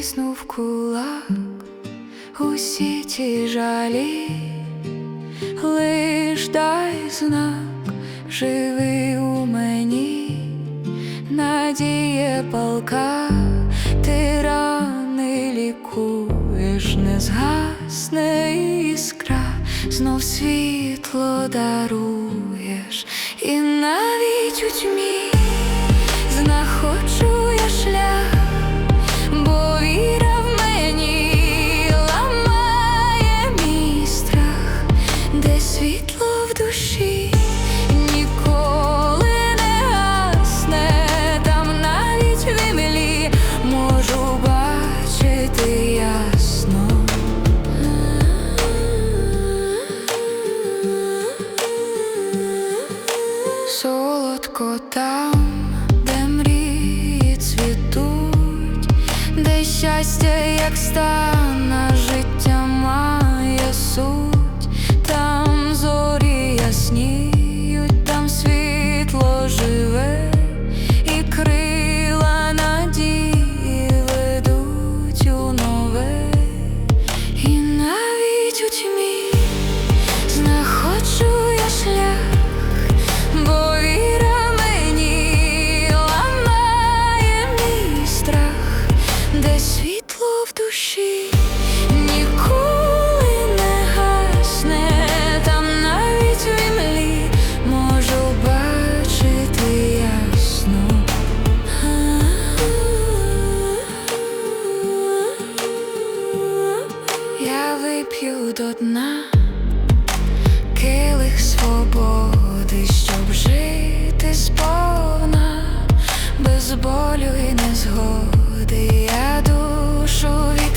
стиснув кулак, усі ті жалі, лиш дай знак, живи у мені, надія палка, ти рани лікуєш, не згасне іскра, знов світло даруєш, і навіть у тьмі знаходжу я шлях, бо віра в мені ламає мій страх, де світло в душі ніколи не гасне, там навіть в імлі можу бачити ясно. Солодко там, де мрії цвітуть, де щастя, як стан, а життя має суть, там зорі ясніють, там світло живе, і крила надії ведуть у нове, і навіть у тьмі знаходжу я шлях, бо віра мені ламає мій страх, де світло в душі ніколи не гасне, там навіть в імлі можу бачити ясно. Я вип'ю до дна келих свободи, щоб жити сповна, без болю і незгоди. Я душу від